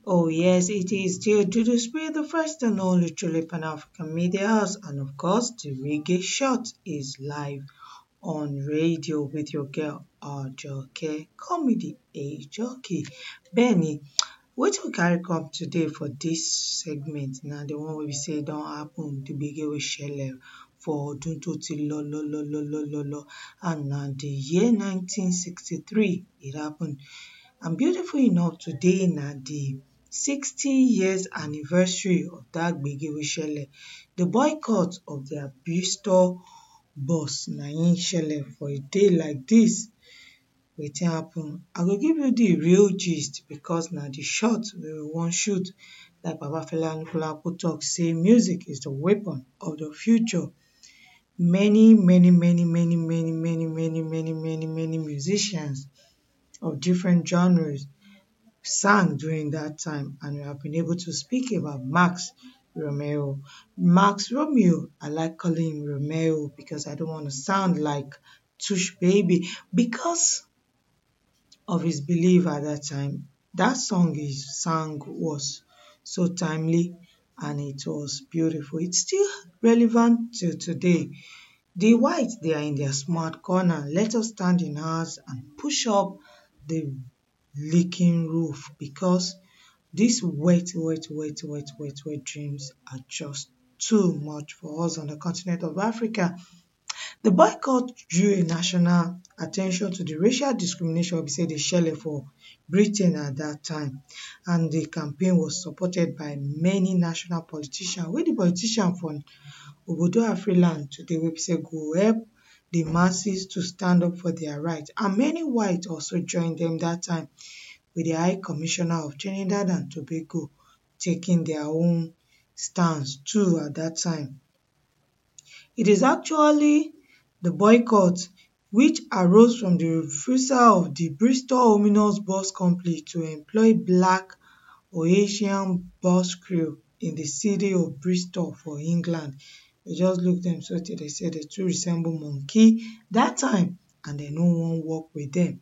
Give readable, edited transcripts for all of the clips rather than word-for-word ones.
Oh, yes, it is due to the spirit, the first and only truly Pan African media house, and of course, the Reggae Shot is live on radio with your girl, Ajoke, comedy Ajoke. Benny, what we carry come today for this segment? Now, the one where we say don't happen, the big we share for ọdún tó ti lọ and na the year 1963 it happened. And beautiful enough, today na the 60 years anniversary of that gbege wey shele. The boycott of their Bristol bus na im shele for a day like this. Wetin happen? I go give you the real gist because na the shot wey we wan shoot. Like Baba Fela Anikulapo talk say music is the weapon of the future. Many musicians of different genres sang during that time, and we have been able to speak about Max Romeo. Max Romeo, I like calling him Romeo because I don't want to sound like Tush Baby because of his belief at that time. That song he sang was so timely and it was beautiful. It's still relevant till today. The whites, they are in their smart corner. Let us stand in ours and push up the leaking roof because these wet dreams are just too much for us on the continent of Africa. The boycott drew a national attention to the racial discrimination we say dey shele for Britain at that time, and the campaign was supported by many national politicians wey the politician for obodo Afriland today wey be say go help the masses to stand up for their rights, and many whites also joined them that time with the High Commissioner of Trinidad and Tobago taking their own stance too at that time. It is actually the boycott which arose from the refusal of the Bristol Omnibus Bus Company to employ black or Asian bus crew in the city of Bristol for England. They just look dem sotey dey say dey too resemble monkey that time and dem no wan work with them.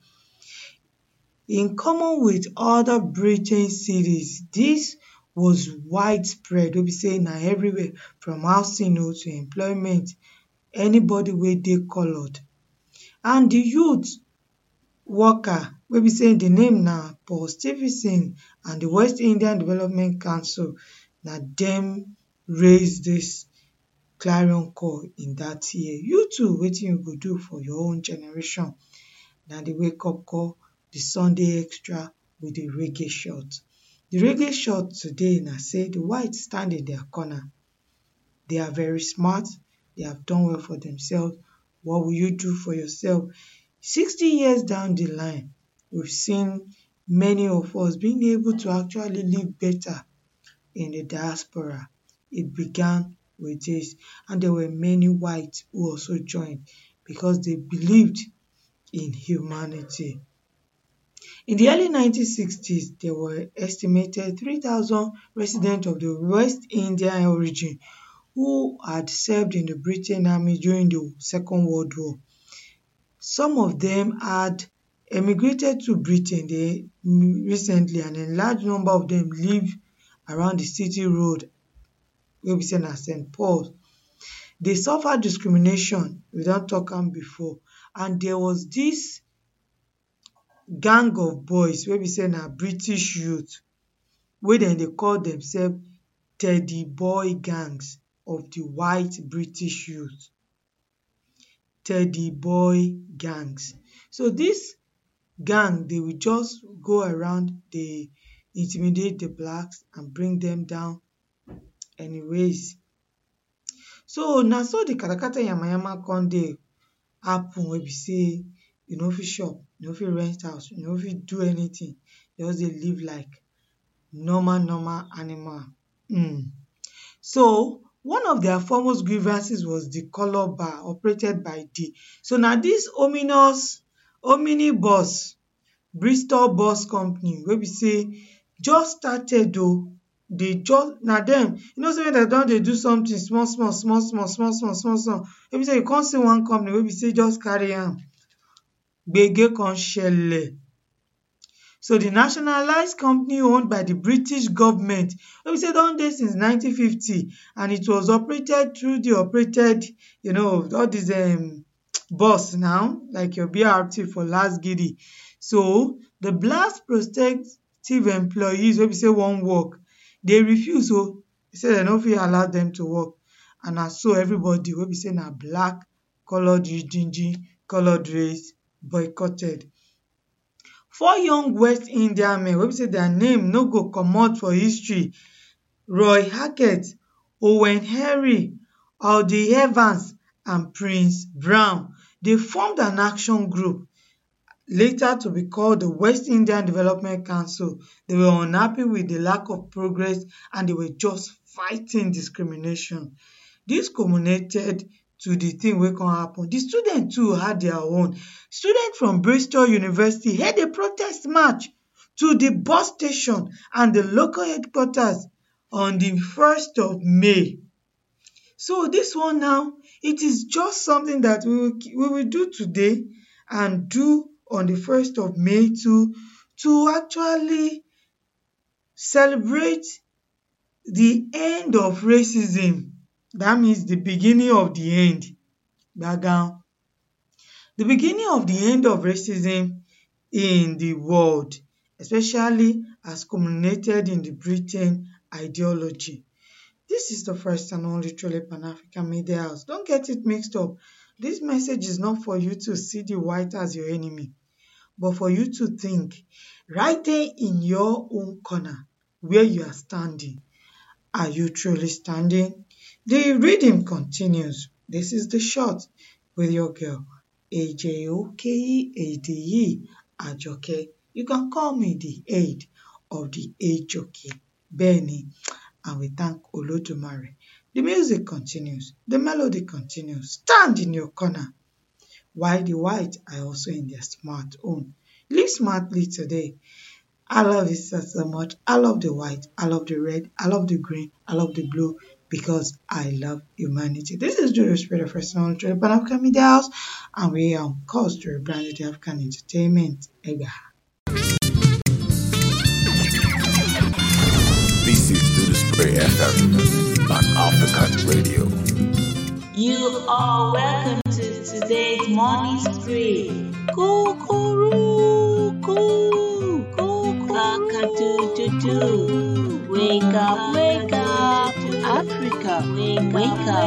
In common with other Britain cities, this was widespread wey be say na everywhere from housing to employment, anybody wey dey coloured. And the youth worker wey be say the name na Paul Stephenson and the West Indian Development Council, na dem raise this clarion call in that year. You too, wetin you go do for your own generation? Na the wake up call, the Sunday extra with the reggae shot. The reggae shot today na say the whites stand in their corner. They are very smart, they have done well for themselves. What will you do for yourself? 60 years down the line, we've seen many of us being able to actually live better in the diaspora. It began with this, and there were many whites who also joined because they believed in humanity. In the early 1960s, there were estimated 3,000 residents of the West Indian origin who had served in the Britain Army during the Second World War. Some of them had emigrated to Britain recently, and a large number of them live around the City Road wey be say na St. Paul. They suffered discrimination, we don talk am before, and there was this gang of boys wey be say na British youth wey dem dey call themselves Teddy Boy gangs of the white British youth. Teddy Boy gangs. So this gang, they will just go around, dey intimidate the blacks and bring them down anyways. So na so the katakata yamayama come dey happen wey be say you no fit shop, you no fit rent house, you no fit do anything, you just dey live like normal animal. So one of their foremost grievances was the colour bar operated by so na this omnibus Bristol Bus Company wey be say just started na dem, you know say dem don dey do something small wey be say you come see one company wey be say just carry am gbege come shele. So the nationalized company owned by the British government wey be say don dey since 1950, and it was operated through the operated all dis bus now like your BRT for Lasgidi. So the blast prospective employees wey be say wan work, dey refuse say dem no fit allow dem to work, and na so everybody wey be say na black, coloured coloured race boycotted. 4 young West Indian men wey be say their name no go comot for history, Roy Hackett, Owen Henry, Aldi Evans and Prince Brown, they formed an action group later to be called the West Indian Development Council. They were unhappy with the lack of progress and they were just fighting discrimination. This culminated to the thing wey come happen. The students too had their own. Students from Bristol University held a protest march to the bus station and the local headquarters on the 1st of May. So this one now, it is just something that we will do today and do on the 1st of May to actually celebrate the end of racism. That means the beginning of the end. The beginning of the end of racism in the world, especially as culminated in the Britain ideology. This is the first and only truly Pan-African Media House. Don't get it mixed up. This message is not for you to see the white as your enemy, but for you to think right there in your own corner where you are standing. Are you truly standing? The reading continues. This is the short with your girl, AJOKE Ajoke. You can call me the aid of the Ajoke. Benny. And we thank Olodumare. The music continues. The melody continues. Stand in your corner. While the white are also in their smart own. Live smartly today. I love it so much. I love the white. I love the red. I love the green. I love the blue. Because I love humanity. This is Julius Spirit of Personal Trade Pan-African Media House. And we are on course to rebrand the African Entertainment. Ega. This is Julius Spirit FM on African Radio. You are welcome to today's morning spree. Cock-a-doodle-doo. Wake up, Africa, wake up,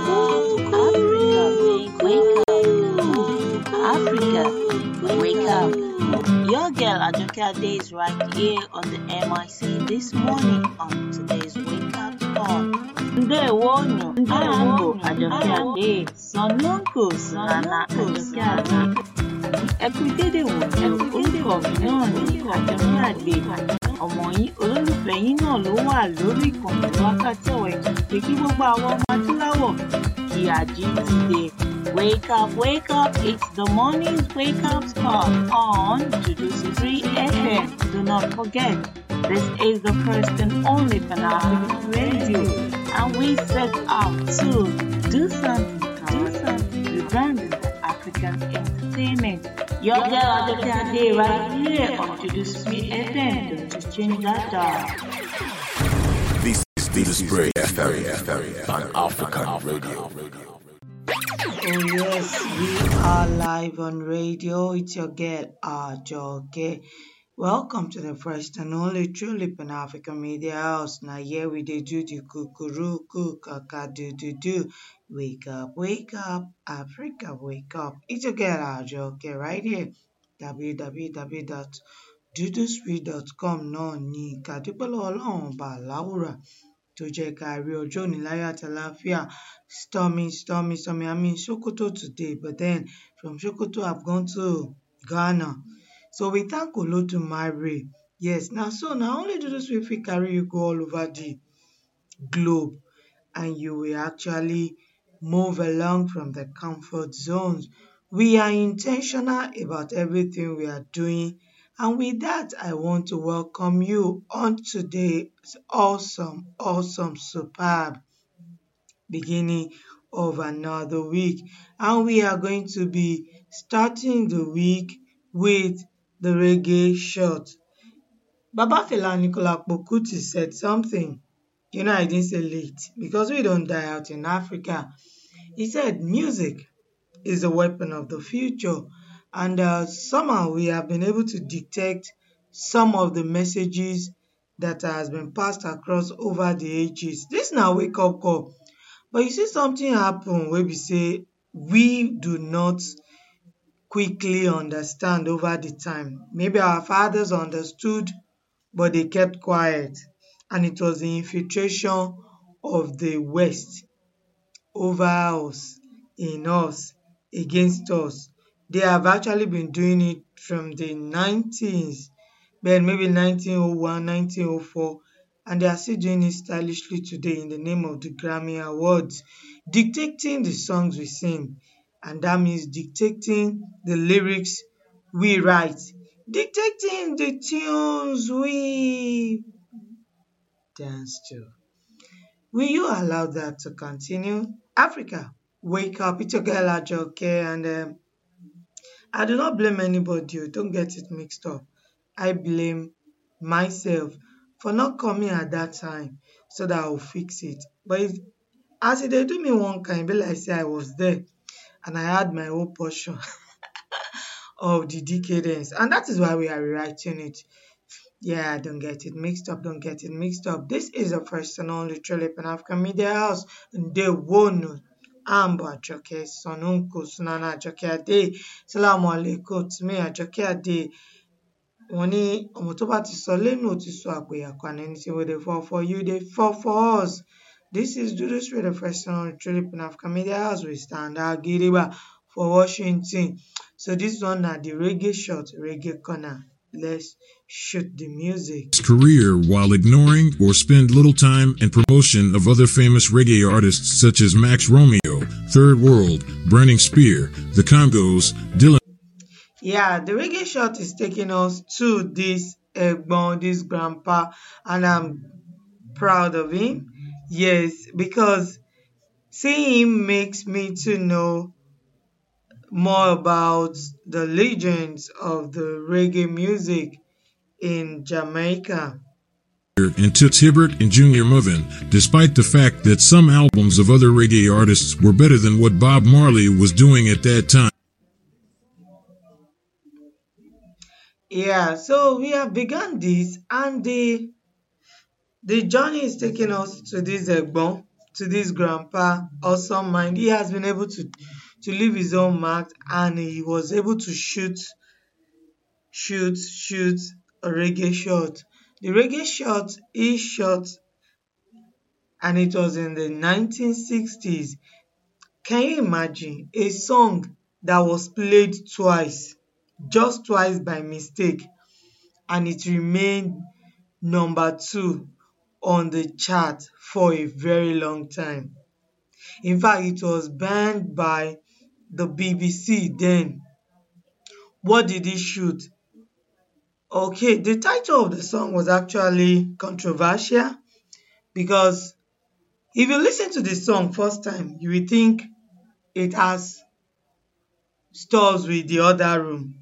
Africa, wake up. Your girl Ajoke Ade is right here on the MIC this morning on today's Wake Up Call. Ndewonu, Ajoke Ade, Sonunku, Nana Ajoke Ade. Ẹkú dédé wò ní orúkọ mi náà ní Àjọkẹ́ Àdé. Ọmọ yín olólùfẹ́ yín náà ló wà lórí ìkànnì wákàtí ọ̀wọ̀ ètò pé kí gbogbo àwọn ọmọ adúláwọ̀ kí àjí ti dé. Wake up, it's the morning's wake up call on Juju FM. Do not forget, this is the first and only Pan-African radio, and we set out to do something, rebranding the African entertainment. Your girl Ajoke Ade right here on Juju FM. Don't you change that dial. This is Julius Spirit FM on African Radio. Oh yes, we are live on radio. It's your girl Ajoke. Welcome to the first and only truly Pan-African Media House. Now here we do the kukuruku kaka-do-do-do. Wake up, Africa, wake up. It's your girl Ajoke right here. www.duduspree.com náà ní kàdúpẹ́lú ọlọ́run ọba láwùrà tó jẹ́ ká rí ọjọ́ òní láyọ̀ àti àlàáfíà. Stormy. I'm in Sokoto today, but then from Sokoto I've gone to Ghana. So we thank Olodumare. Yes, now only do this if we carry you go all over the globe and you will actually move along from the comfort zones. We are intentional about everything we are doing. And with that, I want to welcome you on today's awesome, superb beginning of another week. And we are going to be starting the week with the reggae shot. Baba Fela Anikulapo Kuti said something. I didn't say late because we don't die out in Africa. He said music is a weapon of the future, and somehow we have been able to detect some of the messages that has been passed across over the ages. This now wake up call, but you see something happen where we say we do not quickly understand over the time. Maybe our fathers understood, but they kept quiet, and it was the infiltration of the West over us, in us, against us. They have actually been doing it from the 90s, then maybe 1901, 1904, and they are still doing it stylishly today in the name of the Grammy Awards, dictating the songs we sing, and that means dictating the lyrics we write, dictating the tunes we dance to. Will you allow that to continue? Africa, wake up. It's your girl Ajoke, and I do not blame anybody. Don't get it mixed up. I blame myself for not coming at that time so that I'll fix it. But as they do me one kind, be like say I was there and I had my own portion of the decadence, and that is why we are rewriting it. Yeah, don't get it mixed up. Don't get it mixed up. This is the first and only truly Pan African Media House. They won. Ambo Ajoke Sonunku Sunana Ajoke Ade. Salamu alaikum to me Ajoke Ade. Wọ́n ní ọmọ tó bá ti sọ lẹ́nu ó ti sọ àpèyàkọ, and anything wey dey fall for you, they fall for us. This is Judas with the first and only truly Pan African Media House. We stand out Giriba for Washington. So this one na the reggae shot, reggae corner. Let's shoot the music. His career while ignoring or spend little time in promotion of other famous reggae artists such as Max Romeo, Third World, Burning Spear, The Congos, Dylan. Yeah, the reggae shot is taking us to this Egbon, this grandpa, and I'm proud of him. Yes, because seeing him makes me to know more about the legends of the reggae music in Jamaica. And Toots Hibbert and Junior Muvin, despite the fact that some albums of other reggae artists were better than what Bob Marley was doing at that time. Yeah, so we have begun this, and the journey is taking us to this Egbon, to this grandpa, awesome mind. He has been able to leave his own mark, and he was able to shoot a reggae shot. The reggae shot is shot, and it was in the 1960s. Can you imagine a song that was played twice, just twice by mistake, and it remained number 2 on the chart for a very long time? In fact, it was banned by the BBC then. What did he shoot? Okay, the title of the song was actually controversial, because if you listen to the song first time, you will think it has stores with the other room.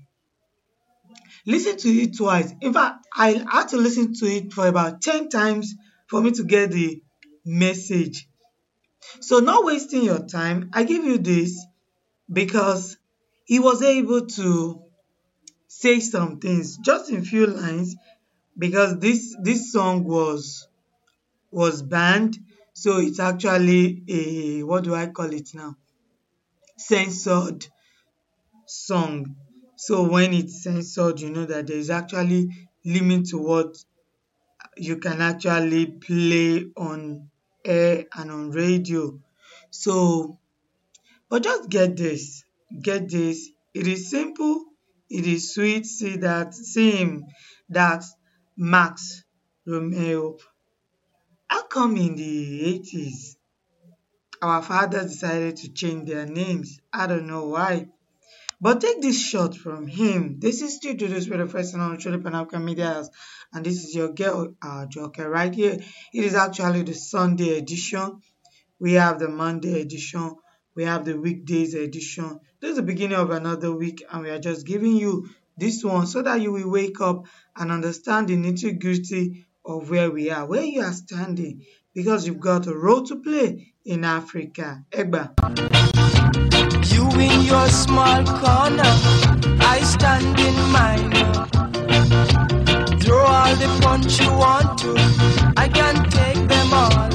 Listen to it twice. In fact, I had to listen to it for about 10 times for me to get the message. So not wasting your time, I give you this because he was able to say some things just in few lines, because this song was banned. So it's actually a, what do I call it now, censored song. So when it's censored, you know that there is actually limit to what you can actually play on air and on radio. So, but just get this, it is simple, it is sweet. See him, that Max Romeo. How come in the 80s our fathers decided to change their names? I don't know why. But take this shot from him. This is still Judas with the first and only truly Pan African Media House, and this is your girl Joker right here. It is actually the Sunday edition. We have the Monday edition. We have the weekdays edition. This is the beginning of another week, and we are just giving you this one so that you will wake up and understand the nitty-gritty of where we are, where you are standing, because you've got a role to play in Africa. Egba. You in your small corner, I stand in mine. Throw all the punch you want to, I can take them all.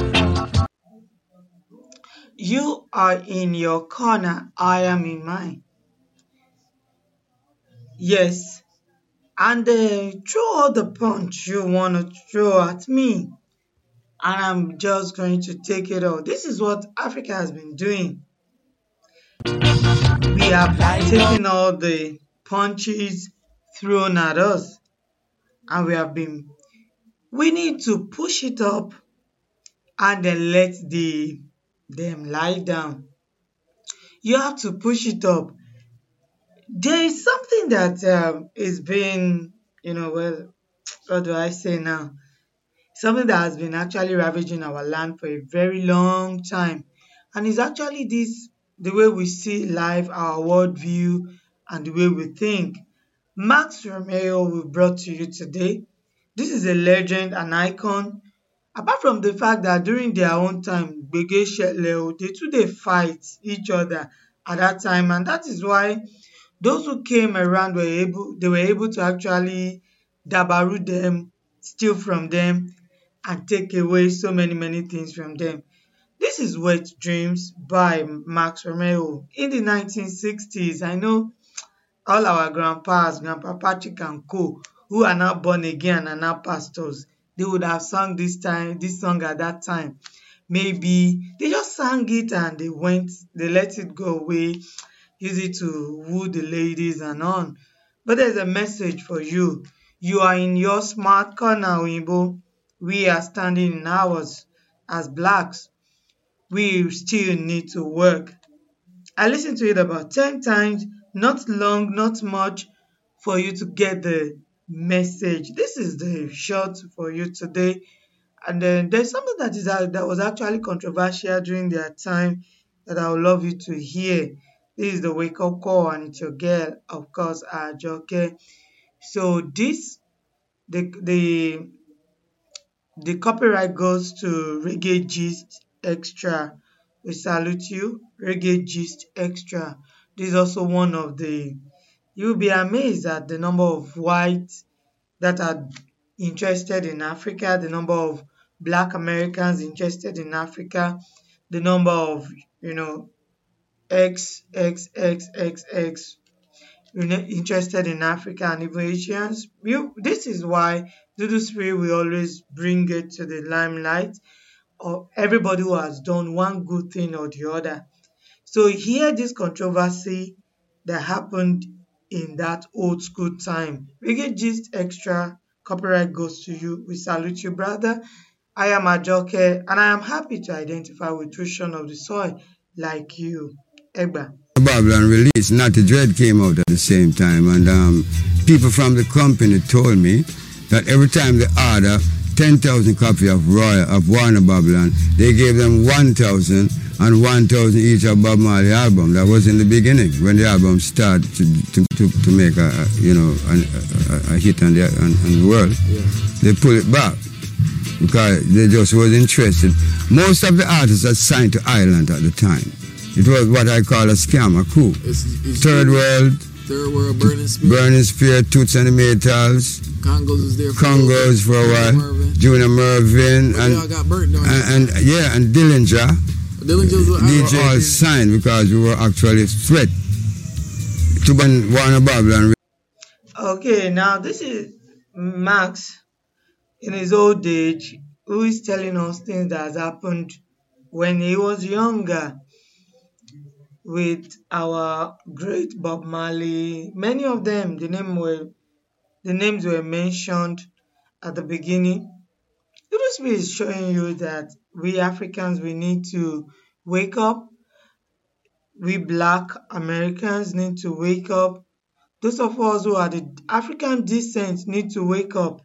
You are in your corner, I am in mine. Yes, and throw all the punch you want to throw at me, and I'm just going to take it all. This is what Africa has been doing. We have been taking all the punches thrown at us, and we need to push it up and then let them lie down. You have to push it up. There is something that is being, well, what do I say now? Something that has been actually ravaging our land for a very long time. And it's actually the way we see life, our worldview, and the way we think. Max Romeo we brought to you today. This is a legend, an icon. Apart from the fact that during their own time, Gbege Shele, they too they fight each other at that time, and that is why those who came around were able to actually dabaru them, steal from them, and take away so many things from them. This is Wet Dreams by Max Romeo in the 1960s. I know all our grandpas, Grandpa Patrick and co, who are now born again and now pastors, they would have sung this song at that time. Maybe they just sang it and they let it go away, use it to woo the ladies and on. But there's a message for you. You are in your smart corner, Oyinbo. We are standing in ours. As blacks, we still need to work. I listened to it about 10 times, not long, not much, for you to get the message. This is the short for you today. And then there's something that was actually controversial during their time that I would love you to hear. This is the wake up call, and it's your girl, of course, Ajoke. So the copyright goes to Reggae Gist Extra. We salute you, Reggae Gist Extra. This is also one of you'll be amazed at the number of whites that are interested in Africa, the number of Black Americans interested in Africa, the number of, XXXXX interested in Africa, and even Asians. This is why Dudu Spirit will always bring it to the limelight of everybody who has done one good thing or the other. So here, this controversy that happened in that old school time. Reggae Gist Extra, copyright goes to you. We salute you, brother. I am Ajoke, and I am happy to identify with true son of the soil like you. Egba. Babylon release, Natty Dread came out at the same time, and people from the company told me that every time they order 10,000 copies of Warner Babylon, they gave them 1,000 and 1,000 each of Bob Marley album. That was in the beginning when the album started to make a hit on the world. Yeah. They pulled it back because they just was interested. Most of the artists are signed to Ireland at the time. It was what I call a scam, a coup. Third World, Burning Spear, Toots and the Maytals, Congos for a while, Junior Mervyn, and Dillinger. DJ all signed because we were actually a threat to Warner Babylon. Okay, now this is Max in his old age, who is telling us things that has happened when he was younger with our great Bob Marley. Many of them, the names were mentioned at the beginning. This is showing you that we Africans, we need to wake up. We Black Americans need to wake up. Those of us who are the African descent need to wake up.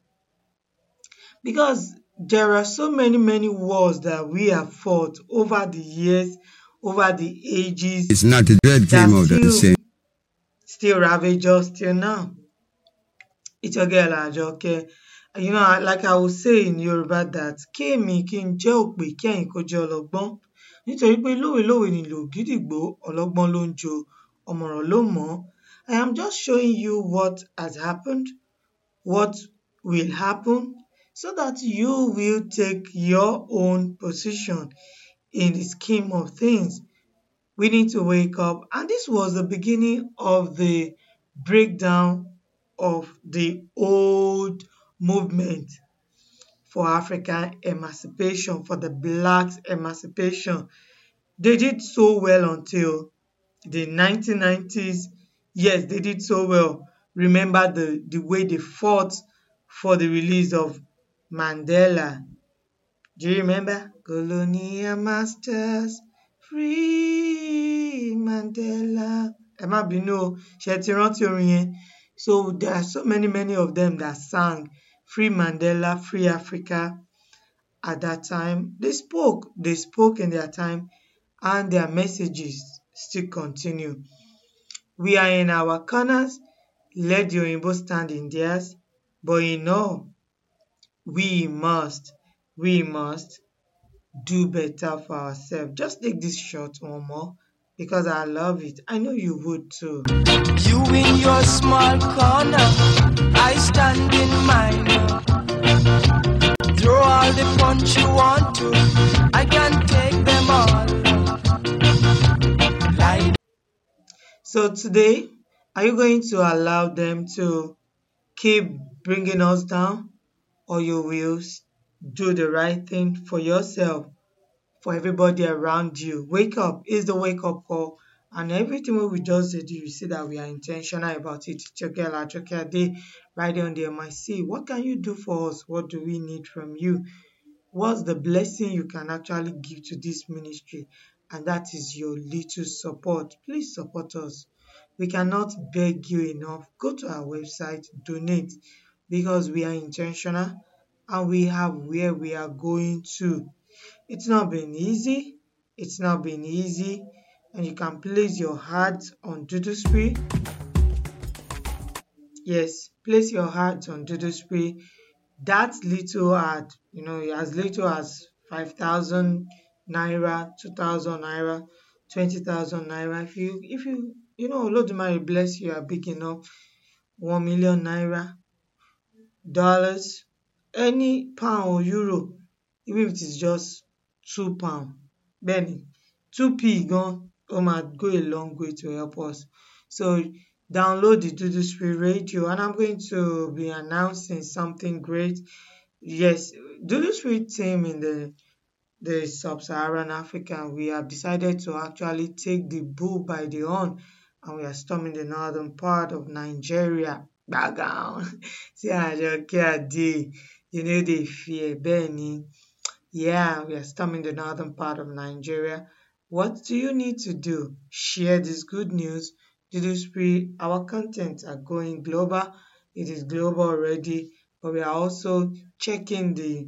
Because there are so many wars that we have fought over the years, over the ages. It's not the Dread came out at the same. Still ravage us till now. It's your girl Ajoke. You know, like I will say in Yoruba that kémi kí n jẹ́ òpè kí ẹ̀yin kó jẹ́ ọlọ́gbọ́n. Nítorí pé lówe ni lò gídìgbò, ọlọ́gbọ́n ló ń jo, ọ̀mọ̀ràn ló mọ̀ ọ́. I am just showing you what has happened, what will happen, so that you will take your own position in the scheme of things. We need to wake up. And this was the beginning of the breakdown of the old movement for African emancipation, for the blacks' emancipation. They did so well until the 1990s. Yes, they did so well. Remember the way they fought for the release of Mandela. Do you remember? Colonial masters, free Mandela. Ẹ má bínú o, ṣé ti rántí orin yẹn? So there are so many of them that sang Free Mandela, Free Africa at that time. They spoke in their time, and their messages still continue. We are in our corners, let the Oyinbo stand in theirs, but in all, we must do better for ourselves. Just take this short one more because I love it. I know you would too. You in your small corner, I stand in mine. Throw all the punch you want to, I can take them all. Like So today, are you going to allow them to keep bringing us down, or you will do the right thing for yourself, for everybody around you? Wake up is the wake up call, and everything we just did, you see that we are intentional about it. It's your girl Ajoke Ade, right there on the MIC. What can you do for us? What do we need from you? What's the blessing you can actually give to this ministry? And that is your little support. Please support us. We cannot beg you enough. Go to our website, donate, because we are intentional and we have where we are going to. It's not been easy. And you can place your heart on Duduspree. Yes, place your heart on Duduspree. That little heart, as little as 5,000 naira, 2,000 naira, 20,000 naira. If you Olodumare bless you, are big enough, 1 million naira, dollars, any pound or euro, even if it is just £2, Benny, 2p gone, might go a long way to help us. So download the Duduspree radio, and I'm going to be announcing something great. Yes, Duduspree team in the sub-Saharan Africa, we have decided to actually take the bull by the horn, and we are storming the northern part of Nigeria. Background. See Ajoke Ade, they fear Benny. Yeah, we are storming the northern part of Nigeria. What do you need to do? Share this good news. Duduspree, our contents are going global. It is global already, but we are also checking the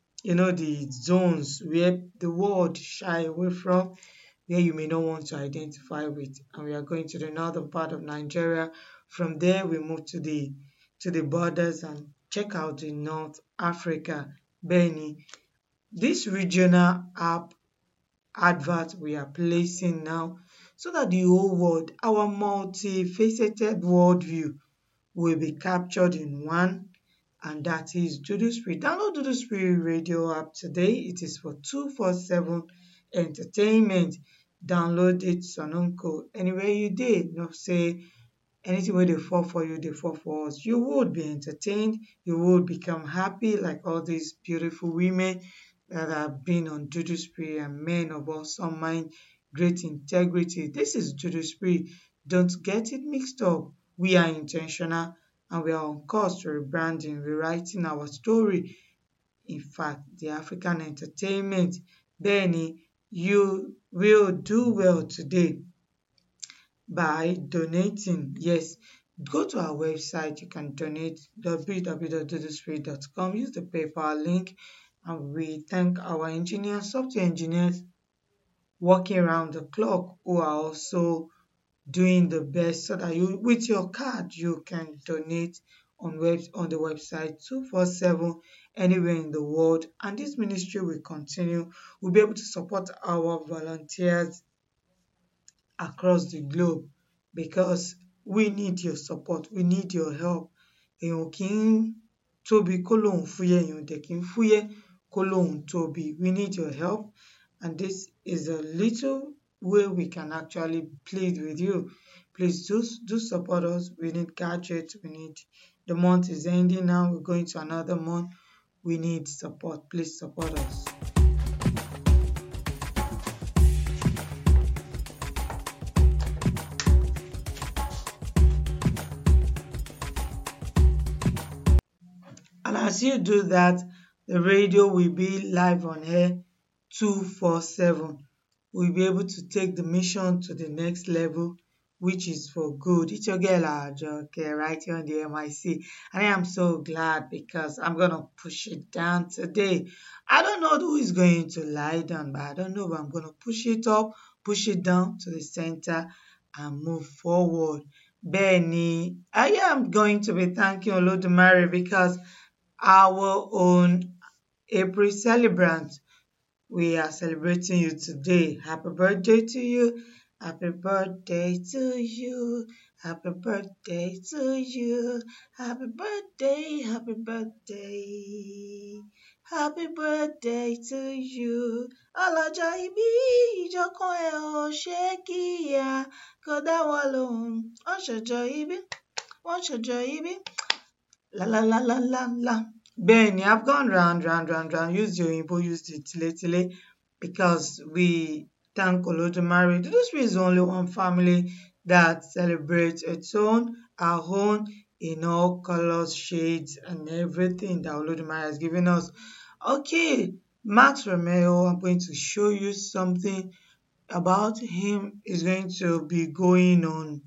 zones where the world shy away from, where you may not want to identify with. And we are going to the northern part of Nigeria. From there, we move to the borders and check out the North Africa. Benny, this regional app advert we are placing now, so that the whole world, our multifaceted worldview, will be captured in one, and that is Duduspree. Download Duduspree radio app today. It is for 247 entertainment. Download it, Sonunko. Anywhere you did, say anything where they fall for you, they fall for us. You would be entertained. You would become happy, like all these beautiful women that have been on Duduspree, and men of awesome mind, great integrity. This is Duduspree. Don't get it mixed up. We are intentional, and we are on course to rebranding, rewriting our story. In fact, the African entertainment. Benny, you will do well today by donating. Yes, go to our website. You can donate, www.duduspree.com. Use the PayPal link. And we thank our engineers, software engineers working around the clock, who are also doing the best, so that with your card you can donate on the website 247 anywhere in the world, and this ministry will continue. We'll be able to support our volunteers across the globe because we need your support, we need your help. Èèyàn kì í tóbi kó lóun fúyẹ́, èèyàn dẹ̀ kì í fúyẹ́ kó lóun tóbi. We need your help, and this is a little way we can actually plead with you. Please do support us. We need gadgets. The month is ending now. We're going to another month. We need support. Please support us. And as you do that, the radio will be live on air 247. We'll be able to take the mission to the next level, which is for good. It's your girl Ajoke right here on the MIC, and I am so glad because I'm gonna push it down today. I don't know who is going to lie down, but I don't know, but I'm gonna push it up, push it down to the center, and move forward. Benny, I am going to be thanking Olodumare because our own April celebrant, we are celebrating you today. Happy birthday to you. Happy birthday to you. Happy birthday to you. Happy birthday, happy birthday. Happy birthday to you. Ọlọ́jọ́ ìbí ìjọkan ẹ̀ ò ṣe kíyà kó dáwọ́ lóhùn. Wọ́n ṣọjọ́ ìbí. La la la la la la. Benny, I've gone round. Use the Oyinbo, use the tile because we thank Olodumare. Duduspree is only one family that celebrates its own, our own, in all colors, shades, and everything that Olodumare has given us. Okay, Max Romeo, I'm going to show you something about him. Is going to be going on.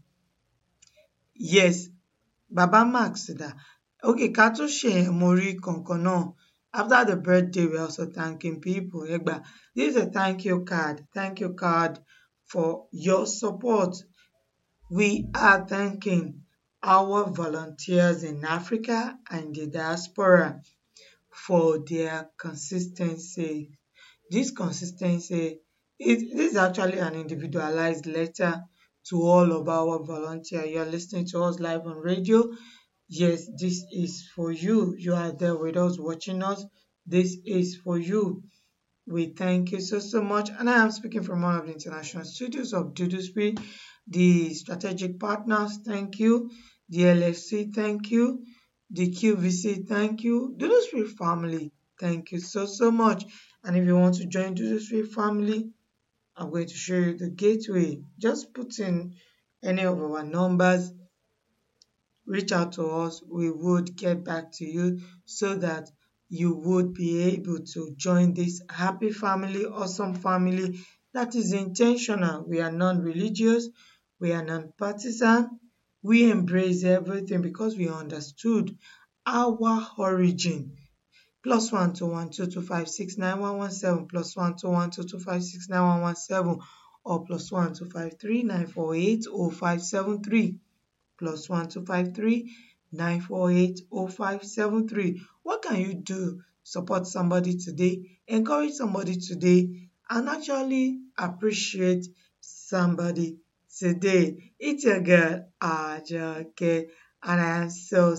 Yes, Baba Max. Okay, Kato She Mori Konkono. After the birthday, we're also thanking people. This is a thank you card. Thank you card for your support. We are thanking our volunteers in Africa and the diaspora for their consistency. This consistency, this is actually an individualized letter to all of our volunteers. You're listening to us live on radio. Yes, this is for you. You are there with us, watching us. This is for you. We thank you so much. And I am speaking from one of the international studios of Duduspree. The strategic partners, thank you. The LFC, thank you. The QVC, thank you. Duduspree family, thank you so much. And if you want to join Duduspree family, I'm going to show you the gateway. Just put in any of our numbers. Reach out to us. We would get back to you so that you would be able to join this happy family, awesome family that is intentional. We are non-religious. We are non-partisan. We embrace everything because we understood our origin. +1 21 2256 9117 +1 21 2256 9117 or +1 253 948 0573. +1 253 948 0573. What can you do? Support somebody today, encourage somebody today, and actually appreciate somebody today. It's your girl Ajoke, and I am so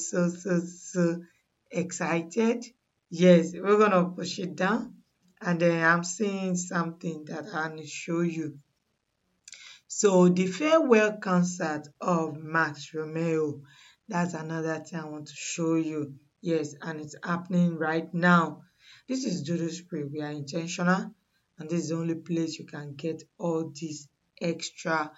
excited. Yes, we're gonna push it down, and then I'm seeing something that I want to show you. So the farewell concert of Max Romeo, that's another thing I want to show you. Yes, and it's happening right now. This is Duduspree. We are intentional, and this is the only place you can get all this extra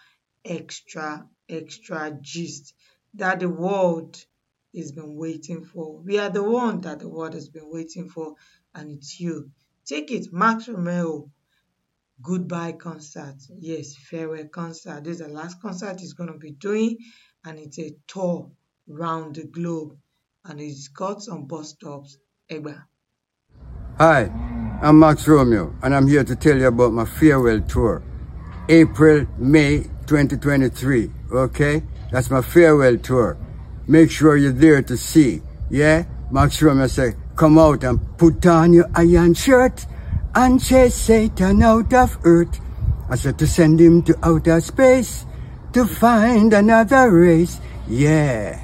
gist that the world has been waiting for. We are the one that the world has been waiting for, and it's you. Take it, Max Romeo. Goodbye concert. Yes, farewell concert. This is the last concert he's going to be doing, and it's a tour round the globe, and it's got some bus stops. Egba. Hi, I'm Max Romeo, and I'm here to tell you about my farewell tour. April, May 2023, okay? That's my farewell tour. make sure you're there to see. Yeah? Max Romeo said, come out and put on your iron shirt and chase Satan out of earth. I said to send him to outer space to find another race. Yeah.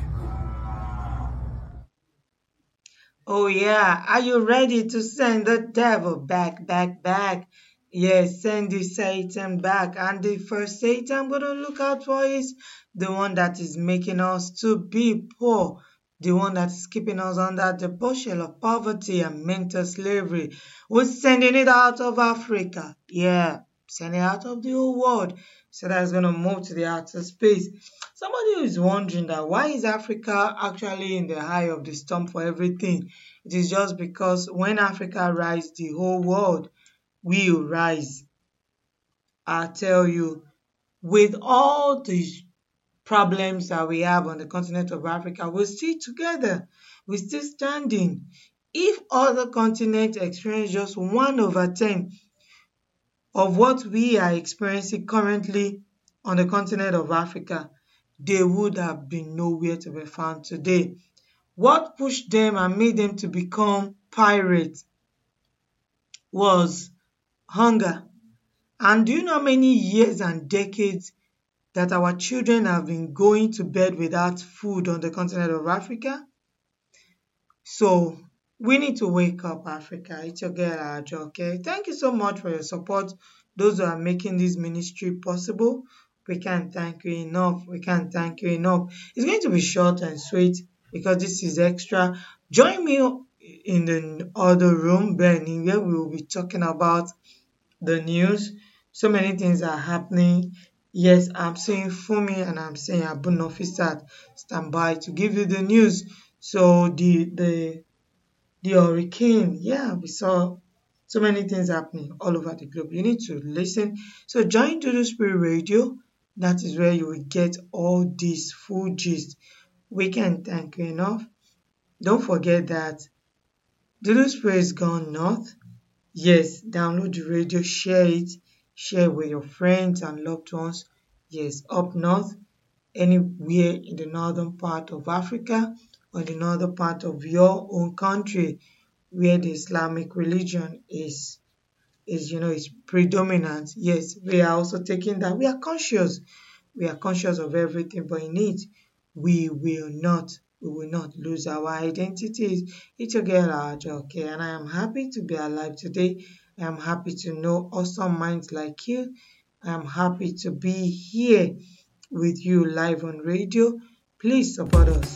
Oh yeah, are you ready to send the devil back, back, back? Yes, send the Satan back. And the first Satan I'm going to look out for is the one that is making us to be poor, the one that is keeping us under the bushel of poverty and mental slavery. We're sending it out of Africa. Yeah, sending it out of the whole world. So that's going to move to the outer space. Somebody who is wondering that why is Africa actually in the eye of the storm for everything? It is just because when Africa rises, the whole world will rise. I tell you, with all these problems that we have on the continent of Africa, we're still together. We're still standing. If other continents experience just 1/10 of what we are experiencing currently on the continent of Africa, they would have been nowhere to be found today. What pushed them and made them to become pirates was hunger. And do you know how many years and decades that our children have been going to bed without food on the continent of Africa? So we need to wake up, Africa. It's your girl, Ajoke. Thank you so much for your support. Those who are making this ministry possible, we can't thank you enough. We can't thank you enough. It's going to be short and sweet because this is extra. Join me in the other room, Benny, where we will be talking about the news. So many things are happening. Yes, I'm saying Fumi and I'm saying Abu Nofisat stand by to give you the news. So the hurricane, yeah, we saw so many things happening all over the globe. You need to listen. So join Dodo Spirit Radio. That is where you will get all these full gist. We can't thank you enough. Don't forget that Dodo Spirit is gone north. Yes, download the radio, share it with your friends and loved ones. Yes, up north, anywhere in the northern part of Africa or the northern part of your own country where the Islamic religion is predominant. Yes, we are also taking that. We are conscious of everything, but in it, we will not lose our identities. It's your girl, Ajoke, and I am happy to be alive today. I am happy to know awesome minds like you. I am happy to be here with you live on radio. Please support us.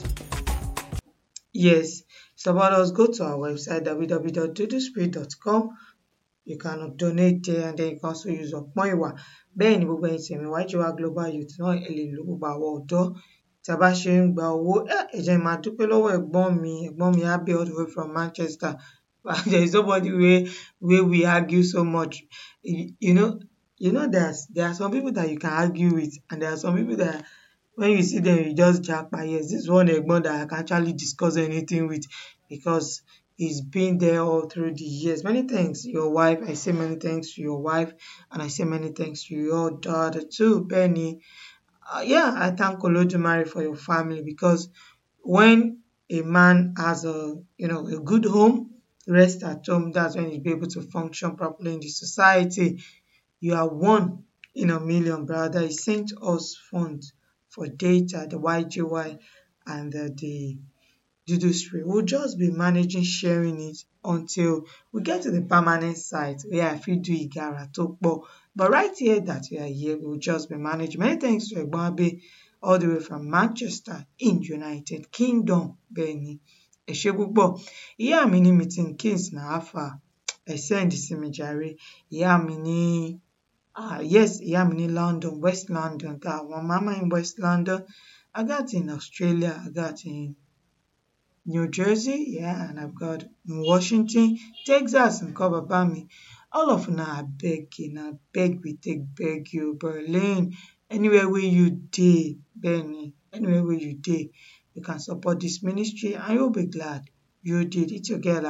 Yes, support us. Go to our website, www.dodospirit.com. You can donate there and then you can also use Ọpọ́n-ìwà. Bẹ́ẹ̀ ni gbogbo ẹ̀yin tèmi wájú wa Global Youth náà ẹ lè lo gbogbo àwọn ọ̀dọ́ tí a bá ṣe ń gba owó. Ẹ jẹ́ máa dúpẹ́ lọ́wọ́ ẹ̀gbọ́n mi Abbey all the way from Manchester. There is nobody where we argue so much. You know there are some people that you can argue with and there are some people that when you see them you just japa. Yes, this is one ẹ̀gbọ́n that I can actually discuss anything with because he's been there all through the years. Many thanks, your wife. I say many thanks to your wife, and I say many thanks to your daughter too, Benny. I thank Olodumare for your family because when a man has a good home, rest at home, that's when he'll be able to function properly in the society. You are one in a million, brother. He sent us funds for data, the YGY, and the Dodo Spirit. We'll just be managing sharing it until we get to the permanent site where I feel do Igara Tokbo. But right here that we are here, we'll just be managing. Many thanks to Egbabe all the way from Manchester in United Kingdom. Benny. Eshegugbo. Ìyá mi ní meeting Kings na Alpha. Send sí mi jàre. Ìyá mi ní ìyá mi ní London, West London. Got one mama in West London. I got in Australia. I got in New Jersey, and I've got in Washington, Texas, and Bami. All of them are begging, we beg you, Berlin, anywhere where you dey, Benny, anywhere where you dey, you can support this ministry and you'll be glad you did. It's your girl,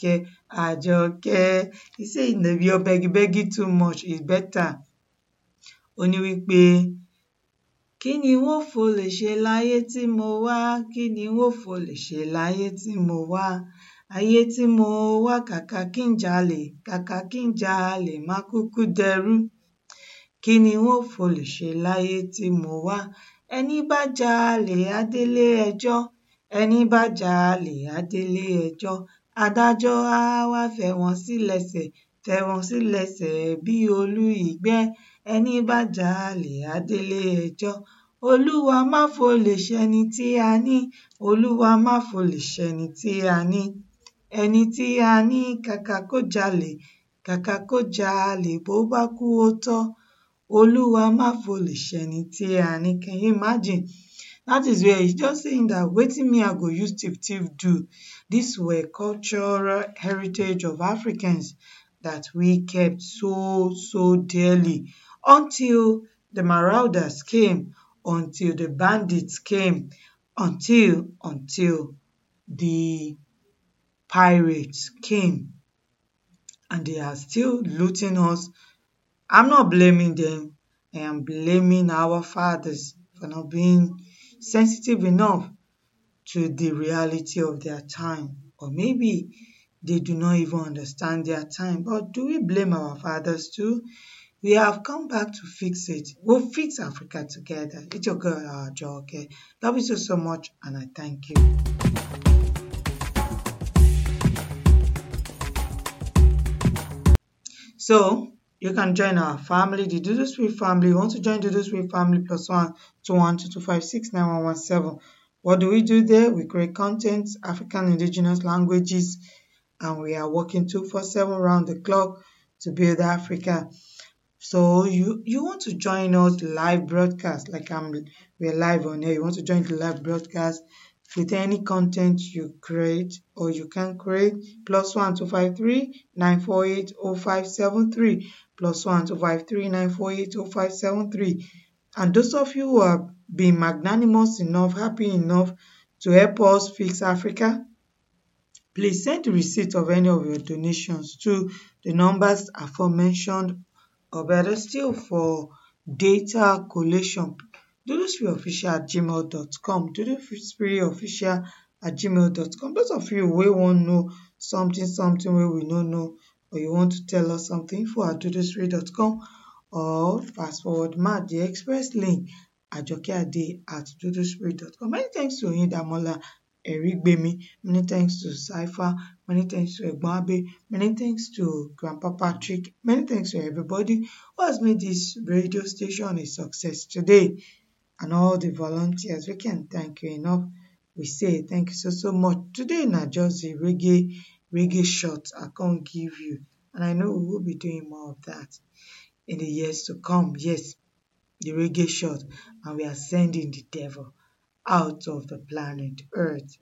Ajoke. You say you're begging too much, it's better. Only we pay kí ni n ó fò lè ṣe láyé tí mo wá, kí ni n ó fò lè ṣe láyé tí mo wá, ayé tí mo wá kàkà kí n jalè, kàkà kí n jalè má kúkú dẹrú. Kí ni n ó fò lè ṣe láyé tí mo wá, ẹni bá jalè á délé ẹjọ́, ẹni bá jalè á délé ẹjọ́, adájọ́ á wá fẹ̀wọ̀n sí lẹ́sẹ̀, fẹ̀wọ̀n sí lẹ́sẹ̀ bí olú ìgbẹ́, ẹni bá jalè á délé ẹjọ́. Olúwa má folè ṣẹni tí a ní, Olúwa má folè ṣẹni tí a ní, ẹni tí a ní kàkà kó jalè, kàkà kó jalè bó bá kú ó tọ́. Olúwa má folè ṣẹni tí a ní. Can you imagine? That is where he's just saying that wetin me I go use thief do. These were cultural heritage of Africans that we kept so dearly until the marauders came, until the bandits came, until the pirates came, and they are still looting us. I'm not blaming them. I am blaming our fathers for not being sensitive enough to the reality of their time. Or maybe they do not even understand their time. But do we blame our fathers too? We have come back to fix it. We'll fix Africa together. It's your girl, Joke. Love you so much, and I thank you. So, you can join our family, the Dudu Sweet family. You want to join Dudu Sweet family, +1 21 225 9117. What do we do there? We create content, African indigenous languages, and we are working 247 round the clock to build Africa. So you want to join us live broadcast, like we're live on here. You want to join the live broadcast with any content you create or you can create, +1 253 948 0573, +1 253 948 0573. And those of you who have been magnanimous enough, happy enough to help us fix Africa, please send the receipt of any of your donations to the numbers aforementioned, or better still, for data collation. dudusprayofficial@gmail.com, dudusprayofficial@gmail.com. Those of you who want to know something where we don't know, or you want to tell us something, info@dudusprayofficial.com, or fast forward the express link ajokeade@dudusprayofficial.com. Many thanks to Oyindamola Erigbemi, many thanks to Cypher, many thanks to Egbabe, many thanks to Grandpa Patrick, many thanks to everybody who has made this radio station a success today, and all the volunteers. We can't thank you enough. We say thank you so much. Today not just the reggae shot I can't give you, and I know we will be doing more of that in the years to come. Yes, the reggae shot, and we are sending the devil out of the planet Earth.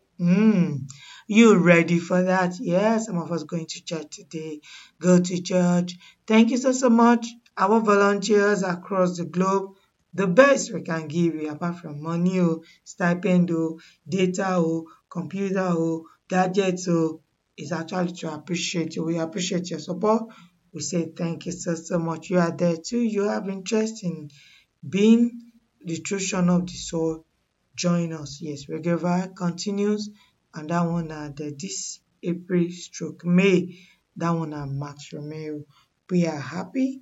You ready for that? Yeah, some of us going to church today. Go to church. Thank you so much. Our volunteers across the globe, the best we can give you, apart from money, stipend, data, computer, gadgets, is actually to appreciate you. We appreciate your support. We say thank you so much. You are there too. You have interest in being the true son of the soul. Join us. Yes, Reggae Vibe continues, and that one this April/May, that one Max Romeo. We are happy,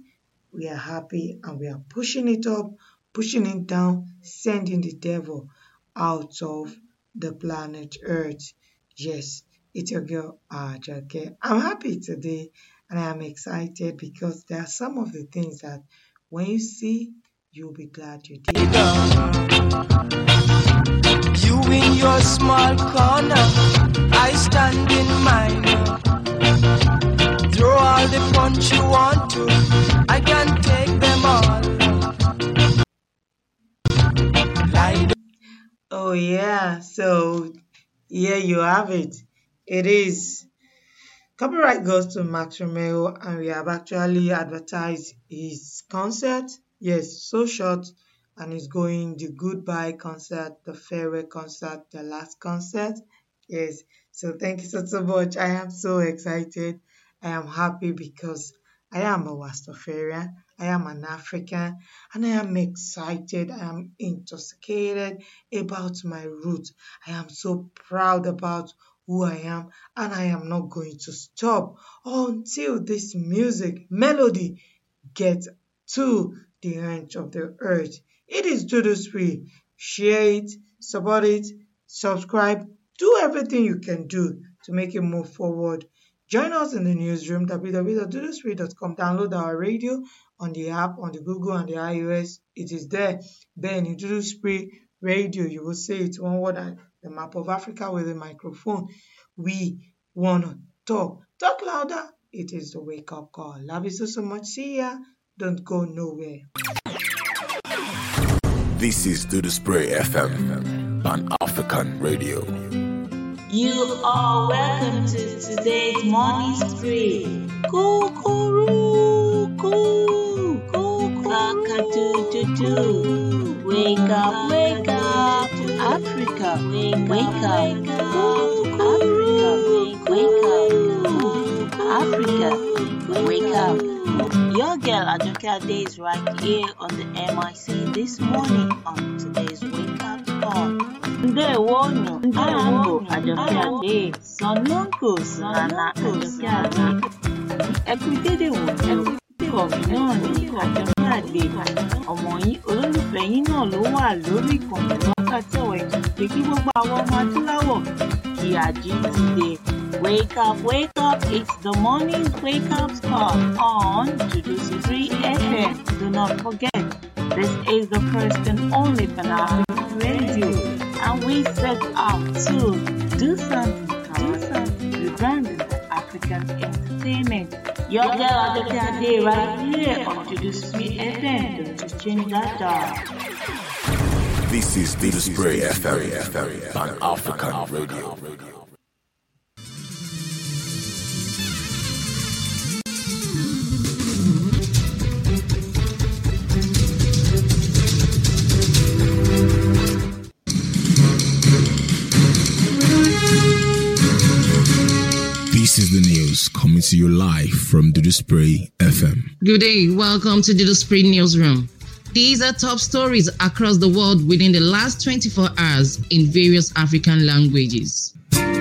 and we are pushing it up, pushing it down, sending the devil out of the planet Earth. Yes, it's your girl Ajoke. I'm happy today, and I am excited because there are some of the things that when you see, you'll be glad you did. You in your small corner, I stand in mine. Throw all the punch you want to, I can take them all. Oh yeah, so here you have it. It is copyright goes to Max Romeo, and we have actually advertised his concert. Yes, so short, and it's going the goodbye concert, the farewell concert, the last concert. Yes, so thank you so much. I am so excited. I am happy because I am a Rastafarian, I am an African, and I am excited, I am intoxicated about my roots. I am so proud about who I am, and I am not going to stop until this music melody gets to the end of the earth. It is Judas Free. Share it, support it, subscribe, do everything you can do to make it move forward. Join us in the newsroom, www.dudusfree.com. Download our radio on the app, on the Google and the iOS. It is there. Then in Dudus Free Radio, you will see it one word, the map of Africa with a microphone. We want to talk. Talk louder. It is the wake-up call. Love you so much. See ya. Don't go nowhere. This is Do the Spray FM, Pan-African Radio. You are welcome to today's morning spree. Coo-coo-roo-coo. Cock-a-doodle-doo. Wake up, Africa. Wake up, Africa. Wake up. Your girl Ajoke Ade is right here on the MIC this morning on today's Wake Up Call. Ndewo Ajoke Ade, Sononko Nana Ajoke Ade. Ẹkúndédé wò ọ̀gbìn náà ní Ajoke Ade. Ọmọ yín olólùfẹ́ yín náà ló wà lórí ìkànnì wákàtí ọ̀wọ̀ ètò pé kí gbogbo àwọn ọmọ adúláwọ̀ kí àjí ti dé. Wake up, it's the morning wake up call on Dudus Free FM. Do not forget, this is the first and only Pan-African radio, and we set out to do something, rebranding African entertainment. Your girl Ajoke Ade right here on Dudus Free FM. Don't you change that dial. This is Do the Spray FM, Pan-African Radio. This is the news coming to you live from Do the Spray FM. Good day, welcome to Do the Spray Newsroom. These are top stories across the world within the last 24 hours in various African languages.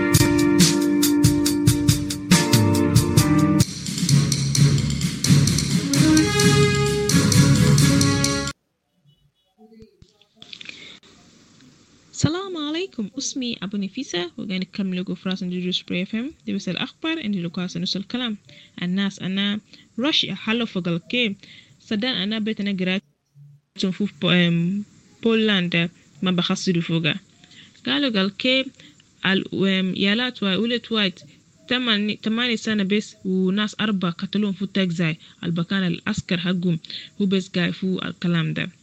السلام عليكم اسمي أبو نفيسة وقاعد نكمل في راس ندير سبراي FM دي بس الأخبار عندي لقاس نص الكلام الناس أنا روسيا حلو فوق الكي صدق أنا بيت أنا قرأت في بولندا ما بخصدوا فوقها قالوا كي يالات وولت وايت 8 سنة بس وناس 4 قتلوهم في تاكزاي البكان العسكر حقهم هو بس قاعد فوق الكلام ده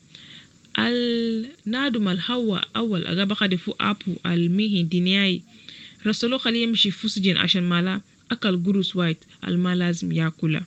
النادم الهوا أول أجاب خدفو أبو الميه دنياي رسلو خليه يمشي في سجن عشان مالا أكل جروس وايت الما لازم يأكله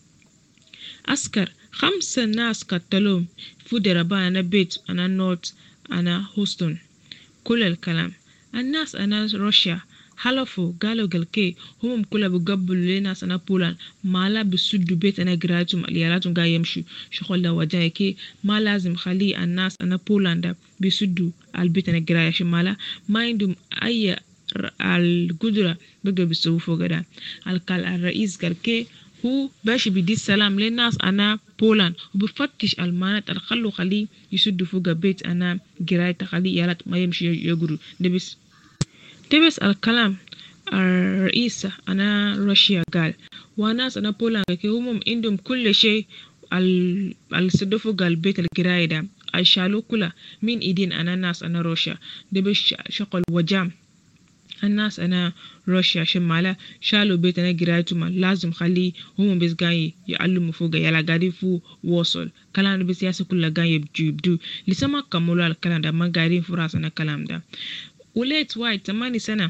عسكر 5 ناس قتلوهم في دربان أنا بيت أنا نورت أنا هوستون كل الكلام الناس أنا روسيا حلفوا قالوا كي هم كلها بقبلوا لناس أنا بولان ما بسدوا بيت أنا قراتهم اليالاتهم قاعد يمشوا شغل ده وجاي كي ما لازم خلي الناس أنا بولان ده بسدوا البيت أنا قراية شمالا ما عندهم أي القدرة بقى بيسووا فوق ده الرئيس قال كي هو باش بدي السلام للناس أنا بولان وبفتش المانات الخلو خلي يسدوا فوق بيت أنا قراية تخلي يالات ما يمشي يقولوا ده بس تبس الكلام الرئيس أنا روسيا قال وناس أنا بولان كي هم عندهم كل شيء الصدفوا قال بيت القراية ده الشالو كله من إيدين أنا ناس أنا روسيا ده بس شغل وجام الناس أنا روسيا شمالة شالوا بيت أنا قرايتهم لازم خلي هم بس جاي يعلموا فوق يلا قاعدين فوق وصل كلام بس ياسو كله جاي يبدو لسه ما كملوا الكلام ده ما قاعدين في راسنا الكلام ده وليت وايت 8 سنة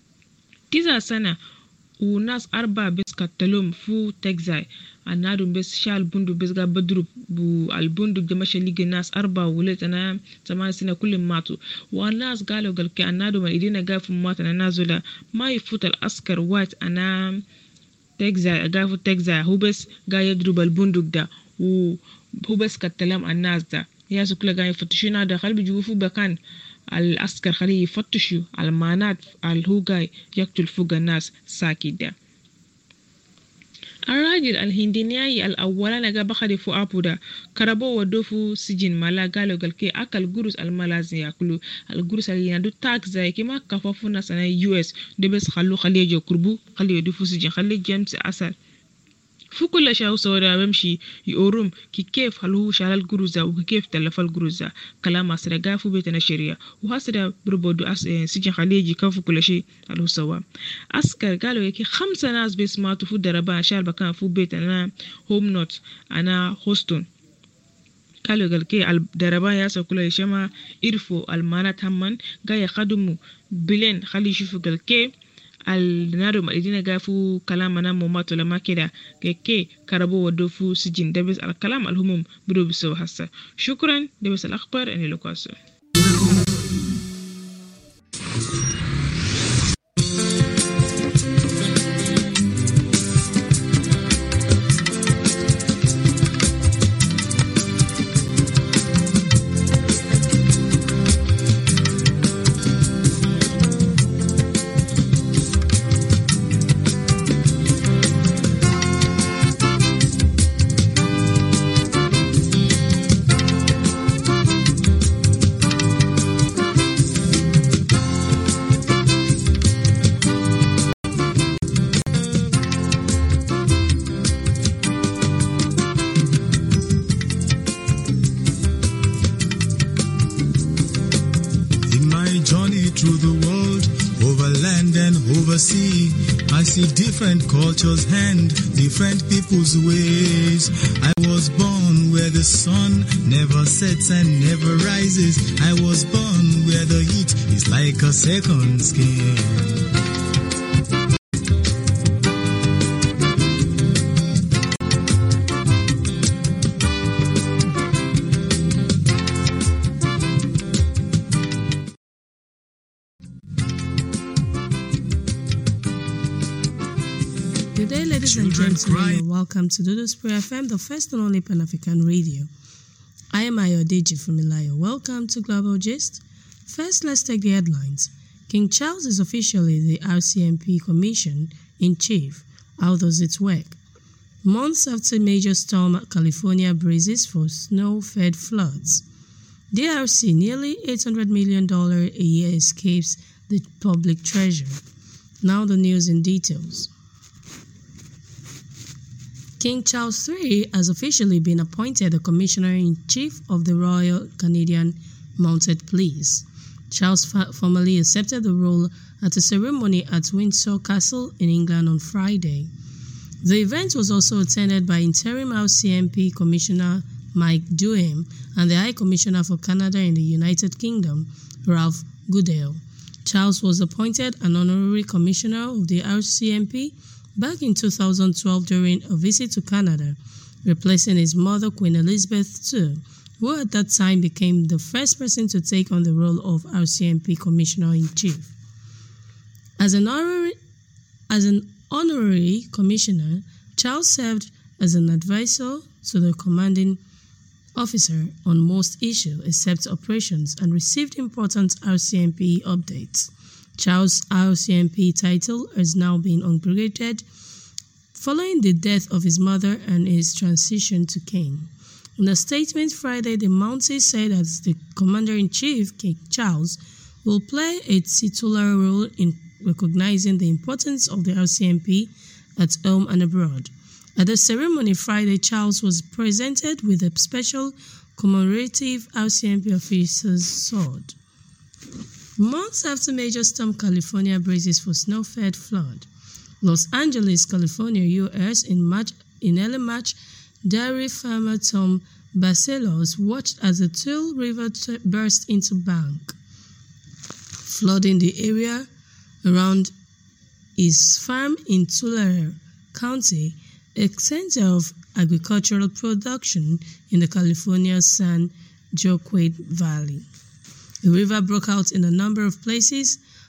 9 سنة وناس 4 بس قتلوهم فو تكزاي النادم بس شال بندق بس قاعد بضرب البندق ده ماشي لقى الناس 4 وليت أنا 8 سنة كلهم ماتوا والناس قالوا كي النادم الإيدينا قاعد في مات أنا نازلة ما يفوت العسكر وايت أنا تجزع قافو تجزع هو بس قاعد يضرب البندق ده وهو بس كتلام الناس ده ياسو كله قاعد يفتشون هذا خلي بيجوفوا بكان العسكر خليه يفتشوا على المعنات اللي هو قاعد يقتل فوق الناس ساكت ده. الراجل الهندينياي الأولاني قا بخدي فو أبو ده كربو ودوفو سجن مالا قالوا كي أكل جروس المالازم يأكلوا الجروس اللي ينادو تاك زي كما كفافو ناس أنا US ده بس خليه يجو كربو خليه يدوفو سجن خليه جيمس أسر فو كل شيء صورة بمشي يورم كيف هلو شال الجروزة وكيف تلف الجروزة كلام أسرع فو بيتنا الشريعة وهسرع بربودو سجن خليه يجي كفو كل شيء هلو سوا أسكر قالوا كي 5 ناس بس ماتوا فو دربان شال بكان فو بيتنا هوم نوت أنا هوستون قالوا كي الدربان ياسو كل يشما يرفو المانات همن جاي خدمو بلين خلي يشوفوا كي النارو مالدينا قافو كلام أنا موماتو لما كده كي كربو ودوفو سجين دبس الكلام الهموم بدو بسو هسا. شكرا دبس الأخبار أني لوكاسو. I see different cultures and different people's ways. I was born where the sun never sets and never rises. I was born where the heat is like a second skin. Ladies and gentlemen, you're welcome to Dudu Spray FM, the first and only Pan-African radio. I am Ayodeji Fumilayo. Welcome to Global Gist. First, let's take the headlines. King Charles is officially the RCMP Commissioner-in-Chief. How does it work? Months after major storm, California braces for snow-fed floods. DRC, nearly $800 million a year escapes the public treasury. Now the news in details. King Charles III has officially been appointed the Commissioner-in-Chief of the Royal Canadian Mounted Police. Charles formally accepted the role at a ceremony at Windsor Castle in England on Friday. The event was also attended by interim RCMP Commissioner Mike Duhem and the High Commissioner for Canada in the United Kingdom, Ralph Goodale. Charles was appointed an honorary commissioner of the RCMP back in 2012 during a visit to Canada, replacing his mother, Queen Elizabeth II, who at that time became the first person to take on the role of RCMP Commissioner-in-Chief. As an honorary commissioner, Charles served as an advisor to the commanding officer on most issues except operations and received important RCMP updates. Charles' RCMP title has now been upgraded following the death of his mother and his transition to king. In a statement Friday, the Mountie said that the Commander-in-Chief, King Charles, will play a titular role in recognizing the importance of the RCMP at home and abroad. At the ceremony Friday, Charles was presented with a special commemorative RCMP officer's sword. Months after major storm California braces for snow-fed flood. Los Angeles, California, U.S. In early March, dairy farmer Tom Barcelos watched as the Tule River burst into bank, flooding the area around his farm in Tulare County, a center of agricultural production in the California San Joaquin Valley. The river broke out in a number of places,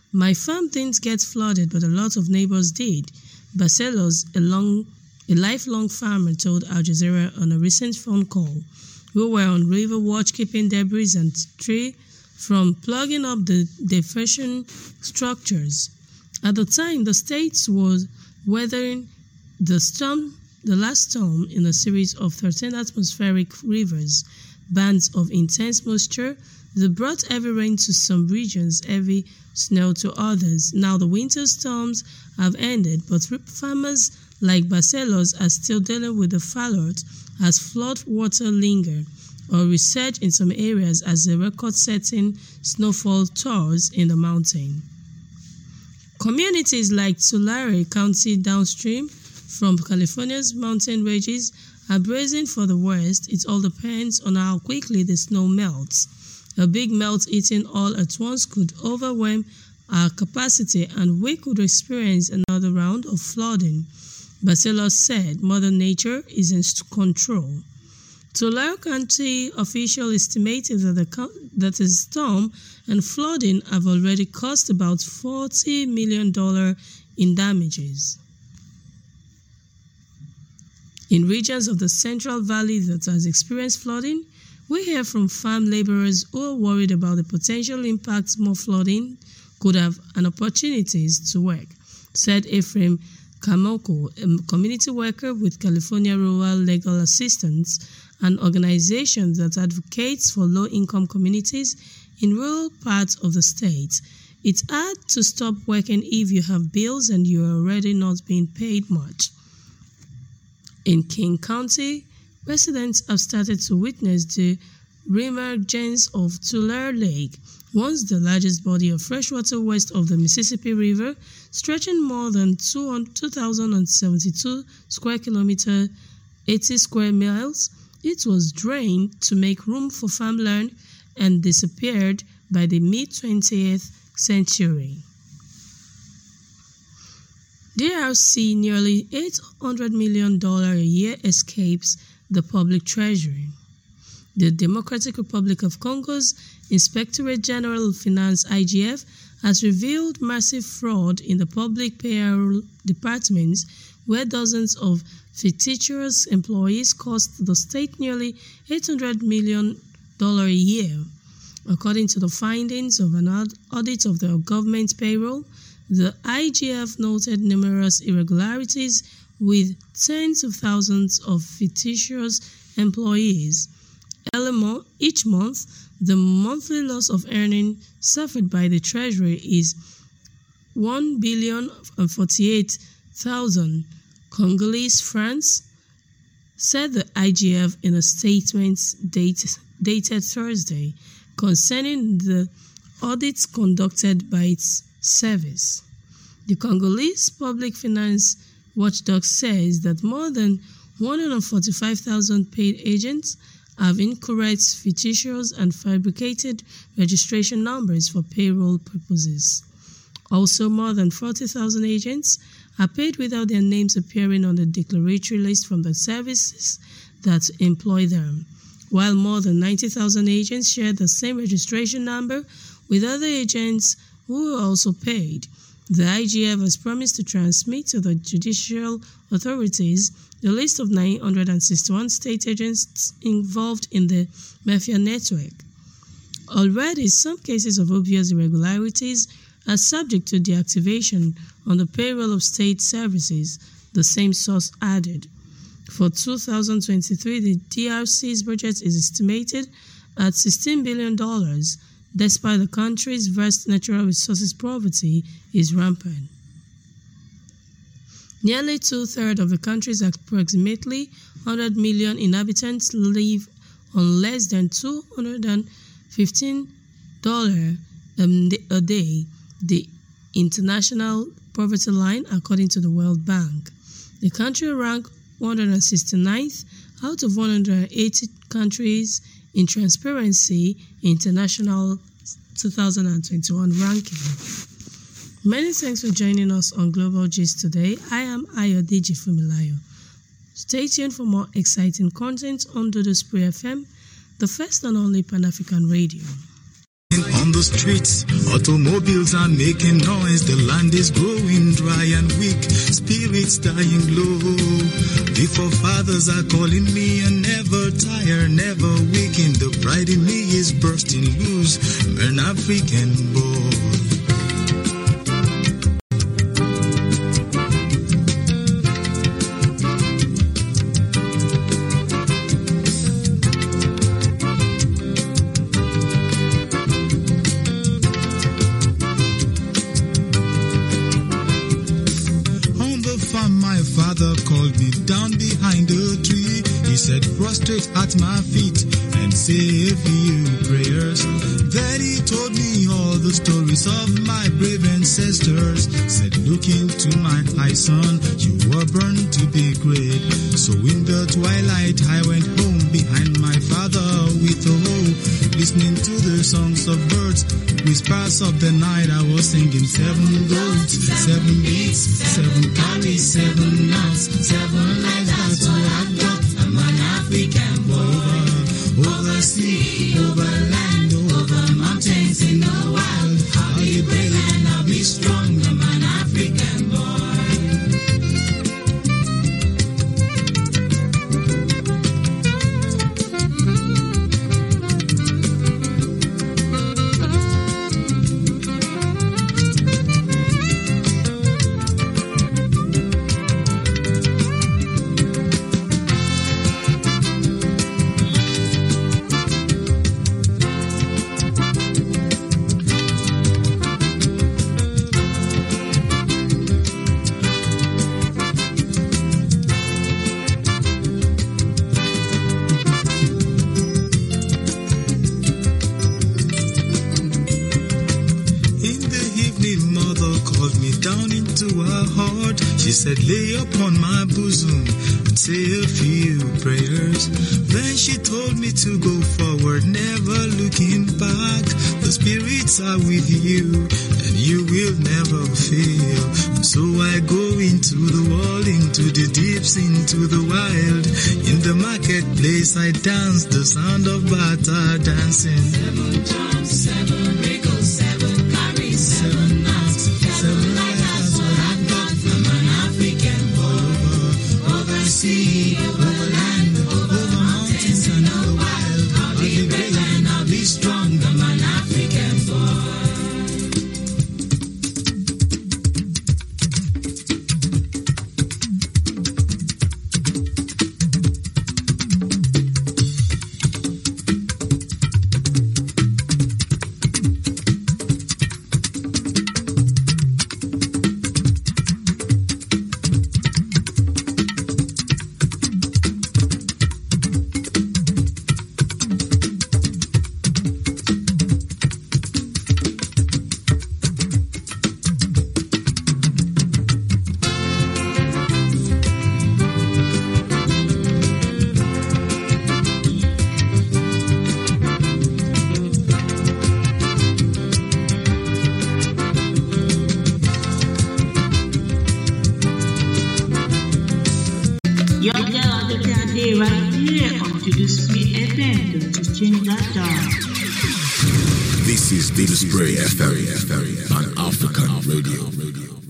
My farm didn't get flooded, but a lot of neighbors did. Barcelos, a lifelong farmer, told Al Jazeera on a recent phone call. We were on river watch, keeping debris and tree from plugging up the diversion structures. At the time, the state was weathering the last storm in a series of 13 atmospheric rivers, bands of intense moisture that brought heavy rain to some regions, heavy snow to others. Now the winter storms have ended, but farmers like Barcelos are still dealing with the fallout as flood water linger or resurge in some areas as the record-setting snowfall tours in the mountain. Communities like Tulare County downstream from California's mountain ranges are bracing for the worst. It all depends on how quickly the snow melts. A big melt hitting all at once could overwhelm our capacity and we could experience another round of flooding. Barcelos said Mother Nature is in control. Tulare County officials estimated that the storm and flooding have already cost about $40 million in damages. In regions of the Central Valley that has experienced flooding, we hear from farm laborers who are worried about the potential impact more flooding could have on opportunities to work, said Ephraim Kamoko, a community worker with California Rural Legal Assistance, an organization that advocates for low-income communities in rural parts of the state. It's hard to stop working if you have bills and you are already not being paid much. In King County, residents have started to witness the reemergence of Tulare Lake, once the largest body of freshwater west of the Mississippi River, stretching more than 2,072 square kilometers, 80 square miles. It was drained to make room for farmland and disappeared by the mid-20th century. DRC nearly $800 million a year escapes the public treasury. The Democratic Republic of Congo's Inspectorate General of Finance (IGF) has revealed massive fraud in the public payroll departments, where dozens of fictitious employees cost the state nearly $800 million a year. According to the findings of an audit of the government payroll, the IGF noted numerous irregularities with tens of thousands of fictitious employees. Each month, the monthly loss of earning suffered by the Treasury is $1,048,000 Congolese francs, said the IGF in a statement dated Thursday concerning the audits conducted by its service. The Congolese Public Finance Watchdog says that more than 145,000 paid agents have incorrect, fictitious, and fabricated registration numbers for payroll purposes. Also, more than 40,000 agents are paid without their names appearing on the declaratory list from the services that employ them, while more than 90,000 agents share the same registration number with other agents who are also paid. The IGF has promised to transmit to the judicial authorities the list of 961 state agents involved in the mafia network. Already, some cases of obvious irregularities are subject to deactivation on the payroll of state services, the same source added. For 2023, the DRC's budget is estimated at $16 billion, despite the country's vast natural resources poverty is rampant. Nearly two-thirds of the country's approximately 100 million inhabitants live on less than $215 a day, the international poverty line, according to the World Bank. The country ranked 169th out of 180 countries in Transparency International 2021 ranking. Many thanks for joining us on Global Gist today. I am Ayodeji Fumilayo. Stay tuned for more exciting content on Dudu Spray FM, the first and only Pan-African radio. On on the streets. Automobiles are making noise. The land is growing dry and weak. Spirits dying low. The forefathers are calling me and never tire, never weaken. The pride in me is bursting loose. I'm an African boy. Called me down behind a tree. He said, prostrate at my feet and say a few prayers. Then he told me all the stories of my brave ancestors. Said, look into my eyes, son, you were born to be great. So in the twilight I went home behind my father with a hoe, listening to the songs of birds. Whispers of the night I was singing, 7 goats, 7 beats, 7 carries, 7 nuts, 7 lives, that's what I've got. I'm an African boy. Over sea, over land, over mountains in the wild. I'll be brave and I'll be strong. I'm an African boy. She said, lay upon my bosom and say a few prayers. Then she told me to go forward, never looking back. The spirits are with you and you will never fail. So I go into the world, into the deeps, into the wild. In the marketplace I dance, the sound of bata dancing. 7 jumps, 7 wriggles, 7 carries, 7 nuts, 7 lights. Sea, over land, over mountains and the wild. I'll be brave and I'll be strong. I'm an African boy. Your girl Adokia Day right here on To The Spray FM. Don't change that dial. This is To The Spray FM on African Radio.